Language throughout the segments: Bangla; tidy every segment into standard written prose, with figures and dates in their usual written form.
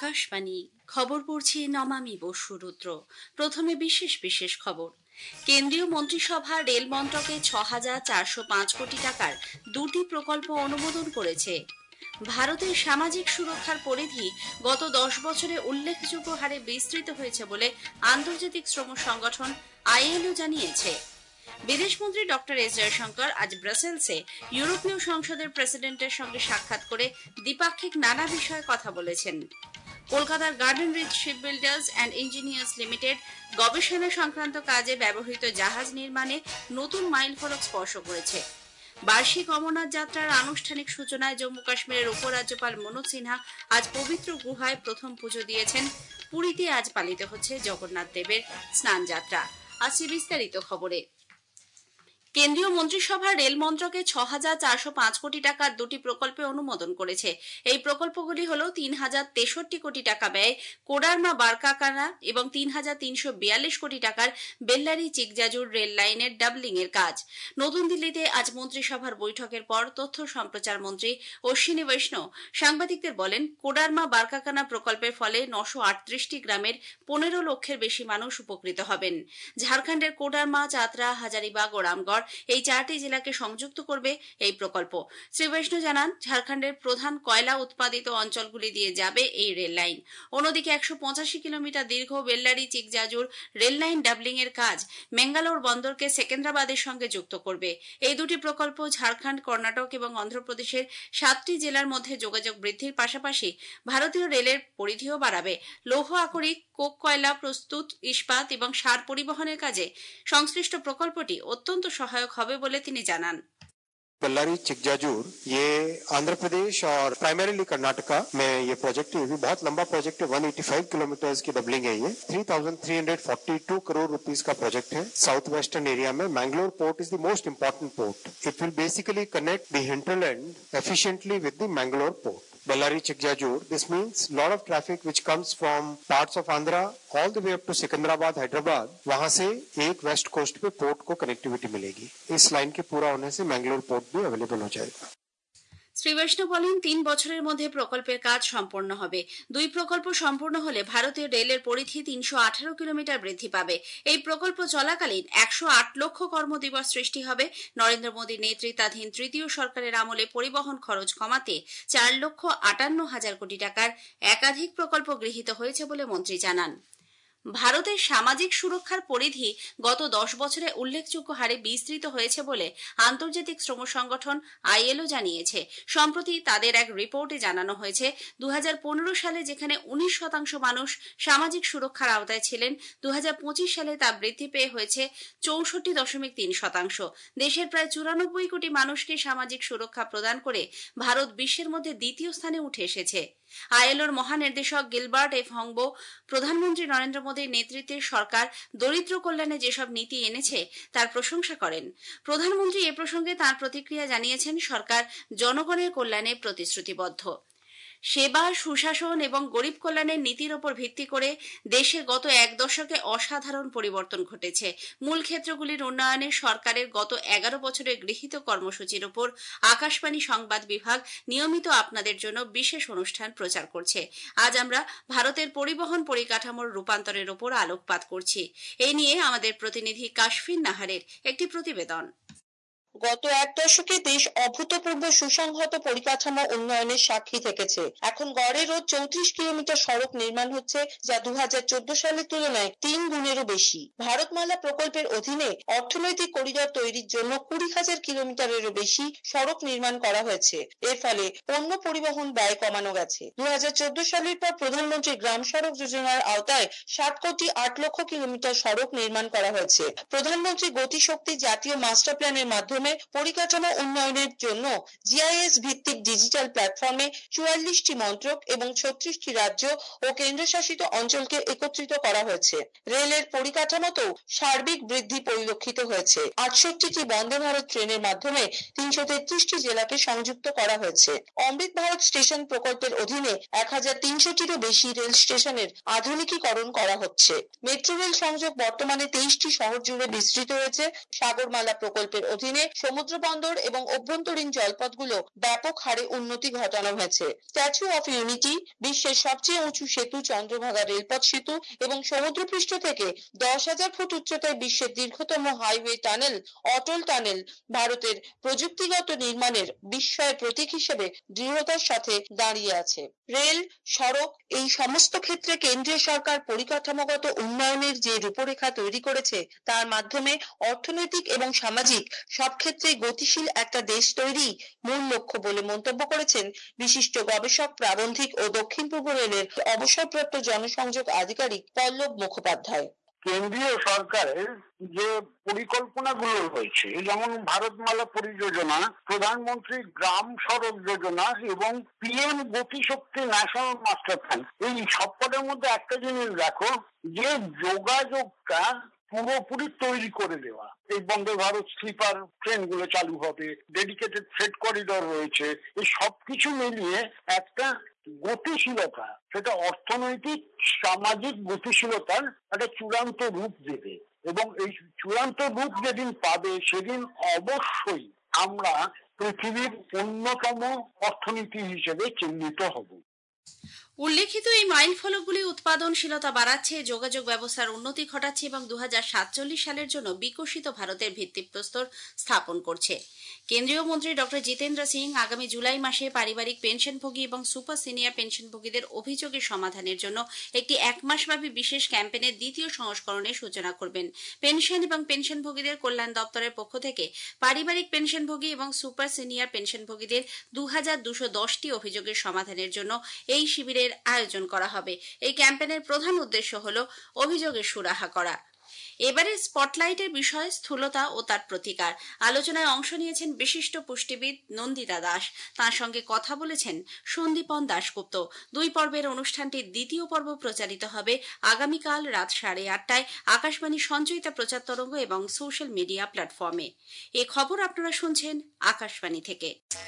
আকাশবাণী খবর পড়ছি নমামি বসুরুদ্র। প্রথমে বিশেষ খবর। কেন্দ্রীয় মন্ত্রিসভা রেল মন্ত্রকে ৬,৪০৫ কোটি টাকার দুটি প্রকল্প অনুমোদন করেছে। ভারতের সামাজিক সুরক্ষার পরিধি গত 10 বছরে উল্লেখযোগ্য হারে বিস্তৃত হয়েছে বলে আন্তর্জাতিক শ্রম সংগঠন ILO জানিয়েছে। বিদেশমন্ত্রী ডক্টর এস জয়শঙ্কর আজ ব্রাসেলসে ইউরোপীয় সংসদের প্রেসিডেন্টের সঙ্গে সাক্ষাৎ করে দ্বিপাক্ষিক নানা বিষয়ে কথা বলেছেন। কলকাতার Garden Reach ship builders and engineers limited গবেষণা সংক্রান্ত কাজে ব্যবহৃত জাহাজ নির্মাণে নতুন মাইলফলক স্পর্শ করেছে। বার্ষিক অমরনাথ যাত্রার আনুষ্ঠানিক সূচনায় জম্মু কাশ্মীরের উপরাজ্যপাল মনোজ সিনহা আজ পবিত্র গুহায় প্রথম পুজো দিয়েছেন। পুরীতে আজ পালিত হচ্ছে জগন্নাথ দেবের স্নান যাত্রা। আসছে বিস্তারিত খবরে। কেন্দ্রীয় মন্ত্রিসভা রেল মন্ত্রকে ৬,৪০৫ কোটি টাকার দুটি প্রকল্পে অনুমোদন করেছে। এই প্রকল্পগুলি হল ৩,০৬৩ কোটি টাকা ব্যয় কোডারমা বারকাকানা এবং ৩,৩৪২ কোটি টাকার বেল্লারি চিকজাজুর রেল লাইনের ডাবলিং এর কাজ। নতুন দিল্লিতে আজ মন্ত্রিসভার বৈঠকের পর তথ্য সম্প্রচার মন্ত্রী অশ্বিনী বৈষ্ণব সাংবাদিকদের বলেন, কোডারমা বারকাকানা প্রকল্পের ফলে ৯৩৮টি গ্রামের ১৫ লক্ষের বেশি মানুষ উপকৃত হবেন। ঝাড়খণ্ডের কোডারমা, চাতরা, হাজারিবাগ ও রামগড় এই 4টি জেলাকে সংযুক্ত করবে এই প্রকল্প। শ্রী বৈষ্ণব জানান, ঝাড়খণ্ডের প্রধান কয়লা উৎপাদিত অঞ্চলগুলি দিয়ে যাবে এই রেল লাইন। অন্যদিকে ১৮৫ কিলোমিটার দীর্ঘ Bellary Chikjajur rail line doubling এর কাজ ম্যাঙ্গালোর বন্দরকে সেকেন্দ্রাবাদের সঙ্গে যুক্ত করবে। এই দুটি প্রকল্প ঝাড়খণ্ড, কর্ণাটক এবং অন্ধ্রপ্রদেশের 7টি জেলার মধ্যে যোগাযোগ বৃদ্ধির পাশাপাশি ভারতীয় রেলের পরিধিও বাড়াবে। লৌহ আকরিক, কোক কয়লা প্রস্তুত, ইস্পাত এবং সার পরিবহনের কাজে সংশ্লিষ্ট প্রকল্পটি অত্যন্ত সহায়ক হবে বলে তিনি জানান। बेल्लारी चिकजाजूर ये आंध्र प्रदेश और प्राइमरीली कर्नाटका में ये प्रोजेक्ट है। ये बहुत लंबा प्रोजेक्ट है। 185 किलोमीटर की डबलिंग है। ये 3,342 करोड़ रुपीस का प्रोजेक्ट है। साउथ वेस्टर्न एरिया में Mangalore port is the most important port. It will basically connect the hinterland efficiently with the Mangalore port. Bellary Chikjajur. This means lot of traffic which comes from parts of Andhra all the way up to Secunderabad, Hyderabad. वहां से एक वेस्ट कोस्ट पे पोर्ट को कनेक्टिविटी मिलेगी। इस लाइन के पूरा होने से मैंगलोर पोर्ट भी अवेलेबल हो जाएगा। শ্রী বৈষ্ণব বলেন, 3 বছরের মধ্যে প্রকল্পের কাজ সম্পন্ন হবে। দুই প্রকল্প সম্পূর্ণ হলে ভারতীয় রেলের পরিধি 318 কিলোমিটার বৃদ্ধি পাবে। এই প্রকল্প চলাকালীন 108 লক্ষ কর্মদিবস সৃষ্টি হবে। নরেন্দ্র মোদীর নেতৃত্বাধীন তৃতীয় সরকারের আমলে পরিবহন খরচ কমাতে 4,58,000 কোটি টাকার একাধিক প্রকল্প গৃহীত হয়েছে বলে মন্ত্রী জানান। ভারতের সামাজিক সুরক্ষার পরিধি গত 10 বছরে উল্লেখযোগ্য হারে বিস্তৃত হয়েছে বলে আন্তর্জাতিক শ্রম সংগঠন ILO জানিয়েছে। সম্প্রতি তাদের এক রিপোর্টে জানানো হয়েছে, 2015 সালে যেখানে 19% মানুষ সামাজিক সুরক্ষার আওতায় ছিলেন, 2025 সালে তা বৃদ্ধি পেয়ে হয়েছে 64.3%। দেশের প্রায় 94 কোটি মানুষকে সামাজিক সুরক্ষা প্রদান করে ভারত বিশ্বের মধ্যে দ্বিতীয় স্থানে উঠে এসেছে। ILOর মহানির্দেশক গিলবার্ট এফ হংবো প্রধানমন্ত্রী নরেন্দ্র মোদীর নেতৃত্বে সরকার দরিদ্র কল্যাণে যেসব নীতি এনেছে তার প্রশংসা করেন। প্রধানমন্ত্রী এ প্রসঙ্গে তাঁর প্রতিক্রিয়া জানিয়েছেন, সরকার জনগণের কল্যাণে প্রতিশ্রুতিবদ্ধ। সেবা, সুশাসন এবং গরিব কল্যাণের নীতির ওপর ভিত্তি করে দেশে গত 1 দশকে অসাধারণ পরিবর্তন ঘটেছে। মূল ক্ষেত্রগুলির উন্নয়নে সরকারের গত 11 বছরের গৃহীত কর্মসূচির উপর আকাশবাণী সংবাদ বিভাগ নিয়মিত আপনাদের জন্য বিশেষ অনুষ্ঠান প্রচার করছে। আজ আমরা ভারতের পরিবহন পরিকাঠামোর রূপান্তরের উপর আলোকপাত করছি। এই নিয়ে আমাদের প্রতিনিধি কাশফিন নাহারের একটি প্রতিবেদন। গত 1 দশকে দেশ অভূতপূর্ব সুসংহত পরিকাঠামো উন্নয়নের সাক্ষী থেকেছে। এখন গড়ে রোজ 34 কিলোমিটার সড়ক নির্মাণ হচ্ছে, যা 2014 সালের তুলনায় 3 গুণেরও বেশি। ভারতমালা প্রকল্পের অধীনে অর্থনৈতিক করিডর তৈরির জন্য 20,000 কিলোমিটারেরও বেশি সড়ক নির্মাণ করা হয়েছে। এর ফলে পণ্য পরিবহন ব্যয় কমানো গেছে। 2014 সালের পর প্রধানমন্ত্রী গ্রাম সড়ক যোজনার আওতায় 7 কোটি 8 লক্ষ কিলোমিটার সড়ক নির্মাণ করা হয়েছে। প্রধানমন্ত্রী গতিশক্তি জাতীয় মাস্টার প্ল্যানের মাধ্যমে পরিকাঠামো উন্নয়নের জন্য GIS ভিত্তিক ডিজিটাল প্ল্যাটফর্মে 44টি মন্ত্রক এবং 36টি রাজ্য ও কেন্দ্রশাসিত অঞ্চলকে একত্রিত করা হয়েছে। রেলের পরিকাঠামোতেও সার্বিক বৃদ্ধি পরিলক্ষিত হয়েছে। 68টি বন্দে ভারত ট্রেনের মাধ্যমে 333টি জেলাকে সংযুক্ত করা হয়েছে। অমৃত ভারত স্টেশন প্রকল্পের অধীনে 1,300টিরও বেশি রেল স্টেশনের আধুনিকীকরণ করা হচ্ছে। মেট্রো রেল সংযোগ বর্তমানে 23টি শহর জুড়ে বিস্তৃত হয়েছে। সাগরমালা প্রকল্পের অধীনে সমুদ্র বন্দর এবং অভ্যন্তরীণ জলপথগুলো ব্যাপক হারে উন্নতি ঘটানো হয়েছে। স্ট্যাচু অফ ইউনিটি, বিশ্বের সবচেয়ে উঁচু সেতু চন্দ্রভাগা রেলপথ সেতু এবং সমুদ্রপৃষ্ঠ থেকে 10,000 ফুট উচ্চতায় বিশ্বের দীর্ঘতম হাইওয়ে টানেল অটল টানেল ভারতের প্রযুক্তিগত নির্মাণের বিস্ময়ের প্রতীক হিসেবে দৃঢ়তার সাথে দাঁড়িয়ে আছে। রেল, সড়ক এই সমস্ত ক্ষেত্রে কেন্দ্রীয় সরকার পরিকাঠামোগত উন্নয়নের যে রূপরেখা তৈরি করেছে তার মাধ্যমে অর্থনৈতিক এবং সামাজিক সব ক্ষেত্রে গতিশীল একটা দেশ তৈরি মূল লক্ষ্য বলে মন্তব্য করেছেন বিশিষ্ট গবেষক, প্রাবন্ধিক ও দক্ষিণ পূর্ব রেলের অবসরপ্রাপ্ত জনসংযোগ আধিকারিক পল্লব মুখোপাধ্যায়। কেন্দ্রীয় সরকারের যে পরিকল্পনাগুলো রয়েছে, যেমন ভারতমালা পরিযোজনা, প্রধানমন্ত্রী গ্রাম সড়ক যোজনা এবং পিএম গতিশক্তি ন্যাশনাল মাস্টার প্ল্যান, এই সবকটার মধ্যে একটা জিনিস দেখো যে যোগাযোগটা পুরোপুরি তৈরি করে দেওয়া। এই বন্দে ভারত স্লিপার ট্রেনগুলো চালু হবে, ডেডিকেটেড ফ্রেট করিডর রয়েছে, এই সবকিছু মিলিয়ে একটা গতিশীলতা, সেটা অর্থনৈতিক সামাজিক গতিশীলতার একটা চূড়ান্ত রূপ দেবে এবং এই চূড়ান্ত রূপ যেদিন পাবে সেদিন অবশ্যই আমরা পৃথিবীর অন্যতম অর্থনীতি হিসেবে চিহ্নিত হব। উল্লেখিত এই মাইল ফলকগুলি উৎপাদনশীলতা বাড়াচ্ছে, যোগাযোগ ব্যবস্থার উন্নতি ঘটাচ্ছে এবং 2047 সালের জন্য বিকশিত ভারতের ভিত্তিপ্রস্তর স্থাপন করছে। কেন্দ্রীয় মন্ত্রী ডক্টর জিতেন্দ্র সিং আগামী জুলাই মাসে পারিবারিক পেনশনভোগী এবং সুপার সিনিয়র পেনশনভোগীদের অভিযোগের সমাধানের জন্য একটি 1 মাসব্যাপী বিশেষ ক্যাম্পেইনের দ্বিতীয় সংস্করণের সূচনা করবেন। পেনশন এবং পেনশনভোগীদের কল্যাণ দপ্তরের পক্ষ থেকে পারিবারিক পেনশনভোগী এবং সুপার সিনিয়র পেনশনভোগীদের 2210টি অভিযোগের সমাধানের জন্য এই শিবিরের আয়োজন করা হবে। এই ক্যাম্পেইনের প্রধান উদ্দেশ্য হল অভিযোগের সুরাহা করা। এবারে স্পটলাইটের বিষয় স্থূলতা ও তার প্রতিকার। আলোচনায় অংশ নিয়েছেন বিশিষ্ট পুষ্টিবিদ নন্দিতা দাস, তার সঙ্গে কথা বলেছেন সন্দীপন দাশগুপ্ত। 2 পর্বের অনুষ্ঠানটির দ্বিতীয় পর্ব প্রচারিত হবে আগামীকাল রাত 8:30টায় আকাশবাণী সঞ্চয়িতা প্রচার তরঙ্গ এবং সোশ্যাল মিডিয়া প্ল্যাটফর্মে। এই খবর আপনারা শুনছেন আকাশবাণী থেকে।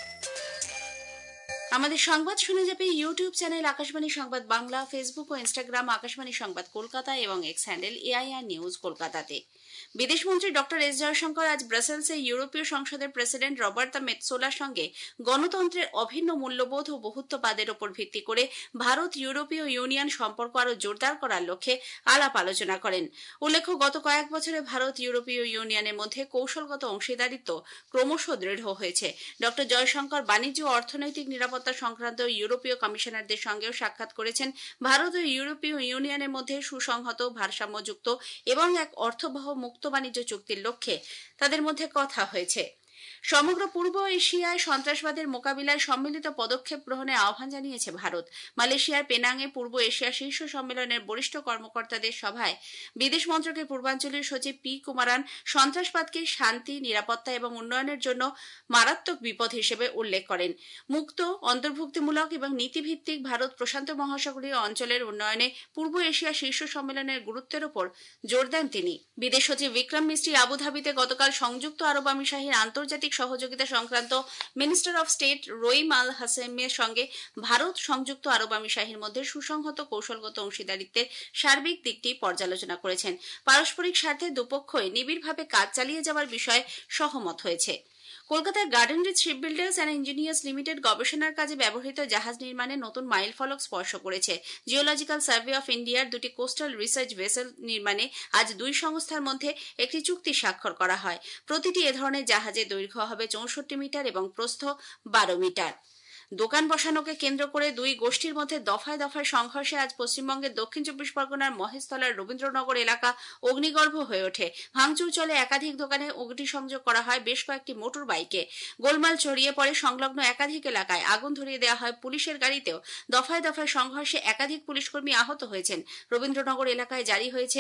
আমাদের সংবাদ শোনা যাবে ইউটিউব চ্যানেল আকাশবাণী সংবাদ বাংলা, ফেসবুক ও ইনস্টাগ্রাম আকাশবাণী সংবাদ কলকাতা এবং এক্স হ্যান্ডেল এআইআর নিউজ কলকাতাতে। বিদেশমন্ত্রী ডক্টর এস জয়শঙ্কর আজ ব্রাসেলসে ইউরোপীয় সংসদের প্রেসিডেন্ট রবার্তা মেৎসোলার সঙ্গে গণতন্ত্রের অভিন্ন মূল্যবোধ ও বহুত্ববাদের উপর ভিত্তি করে ভারত ইউরোপীয় ইউনিয়ন সম্পর্ক আরও জোরদার করার লক্ষ্যে আলাপ আলোচনা করেন। উল্লেখ্য, গত কয়েক বছরে ভারত ইউরোপীয় ইউনিয়নের মধ্যে কৌশলগত অংশীদারিত্ব ক্রমশ দৃঢ় হয়েছে। ডক্টর জয়শঙ্কর বাণিজ্য ও অর্থনৈতিক নিরাপত্তা সংক্রান্ত ইউরোপীয় কমিশনারদের সঙ্গেও সাক্ষাৎ করেছেন। ভারত ও ইউরোপীয় ইউনিয়নের মধ্যে সুসংহত, ভারসাম্যযুক্ত এবং এক অর্থবহ মুক্ত বাণিজ্য চুক্তির লক্ষ্যে তাদের মধ্যে কথা হয়েছে। সমগ্র পূর্ব এশিয়ায় সন্ত্রাসবাদের মোকাবিলায় সম্মিলিত পদক্ষেপ গ্রহণের আহ্বান জানিয়েছে ভারত। মালয়েশিয়ার পেনাংয়ে পূর্ব এশিয়া শীর্ষ সম্মেলনের বরিষ্ঠ কর্মকর্তাদের সভায় বিদেশ মন্ত্রকের পূর্বাঞ্চলীয় সচিব পি কুমারান সন্ত্রাসবাদকে শান্তি, নিরাপত্তা এবং উন্নয়নের জন্য মারাত্মক বিপদ হিসেবে উল্লেখ করেন। মুক্ত, অন্তর্ভুক্তিমূলক এবং নীতিভিত্তিক ভারত প্রশান্ত মহাসাগরীয় অঞ্চলের উন্নয়নে পূর্ব এশিয়া শীর্ষ সম্মেলনের গুরুত্বের উপর জোর দেন তিনি। বিদেশ সচিব বিক্রম মিস্ত্রি আবুধাবিতে গতকাল সংযুক্ত আরব আমিরাতের আন্তর্জাতিক সহযোগিতা সংক্রান্ত minister of state Rahim Al হাসেমের সঙ্গে ভারত সংযুক্ত আরব আমিরাতের মধ্যে সুসংহত কৌশলগত অংশীদারিত্বের সার্বিক দিকটি পর্যালোচনা করেছেন। পারস্পরিক স্বার্থে দুপক্ষই নিবিড়ভাবে কাজ চালিয়ে যাওয়ার বিষয়ে সহমত হয়েছে। কলকাতার Garden Reach shipbuilders and engineers limited গবেষণার কাজে ব্যবহৃত জাহাজ নির্মাণে নতুন মাইল ফলক স্পর্শ করেছে। জিওলজিক্যাল সার্ভে অফ ইন্ডিয়ার 2টি কোস্টাল রিসার্চ ভেসেল নির্মাণে আজ 2 সংস্থার মধ্যে একটি চুক্তি স্বাক্ষর করা হয়। প্রতিটি এ ধরনের জাহাজের দৈর্ঘ্য হবে 64 মিটার এবং প্রস্থ 12 মিটার। দোকান বসানোকে কেন্দ্র করে 2 গোষ্ঠীর মধ্যে দফায় দফায় সংঘর্ষে আজ পশ্চিমবঙ্গের দক্ষিণ 24 পরগনার মহেশতলার রবীন্দ্রনগর এলাকা অগ্নিগর্ভ হয়ে ওঠে। ভাঙচুর চলে, একাধিক দোকানে অগ্নিসংযোগ করা হয় বেশ কয়েকটি মোটর বাইকে। গোলমাল ছড়িয়ে পড়ে সংলগ্ন একাধিক এলাকায়, আগুন ধরিয়ে দেওয়া হয় পুলিশের গাড়িতেও। দফায় দফায় সংঘর্ষে একাধিক পুলিশকর্মী আহত হয়েছেন। রবীন্দ্রনগর এলাকায় জারি হয়েছে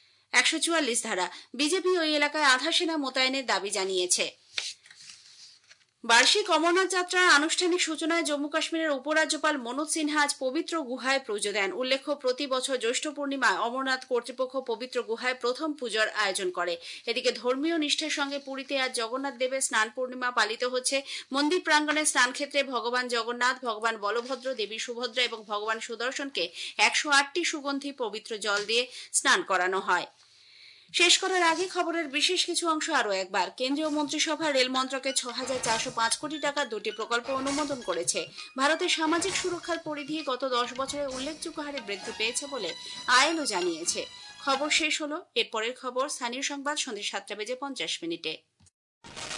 144 ধারা। বিজেপি ওই এলাকায় আধা সেনা মোতায়েনের দাবি জানিয়েছে। বার্ষিক অমরনাথ যাত্রার আনুষ্ঠানিক সূচনায় জম্মু কাশ্মীরের উপরাজ্যপাল মনোজ সিনহা আজ পবিত্র গুহায় পুজো দেন। উল্লেখ্য, প্রতি বছর জ্যৈষ্ঠ পূর্ণিমায় অমরনাথ কর্তৃপক্ষ পবিত্র গুহায় প্রথম পুজোর আয়োজন করে। এদিকে ধর্মীয় নিষ্ঠার সঙ্গে পুরীতে আজ জগন্নাথ দেবের স্নান পূর্ণিমা পালিত হচ্ছে। মন্দির প্রাঙ্গণের স্নানক্ষেত্রে ভগবান জগন্নাথ, ভগবান বলভদ্র, দেবী সুভদ্রা এবং ভগবান সুদর্শনকে 108টি সুগন্ধি পবিত্র জল দিয়ে স্নান করানো হয়। শেষ করার আগে খবরের বিশেষ কিছু অংশ আরো একবার। কেন্দ্রীয় মন্ত্রিসভা রেল মন্ত্রকে ৬,৪০৫ কোটি টাকার ২টি প্রকল্প অনুমোদন করেছে। ভারতের সামাজিক সুরক্ষার পরিধি গত ১০ বছরে উল্লেখযোগ্য হারে বৃদ্ধি পেয়েছে বলে আইএলও জানিয়েছে। খবর শেষ হলো। এরপরের খবর স্থানীয় সংবাদ সন্ধ্যে ৭টা বেজে ৫০ মিনিটে।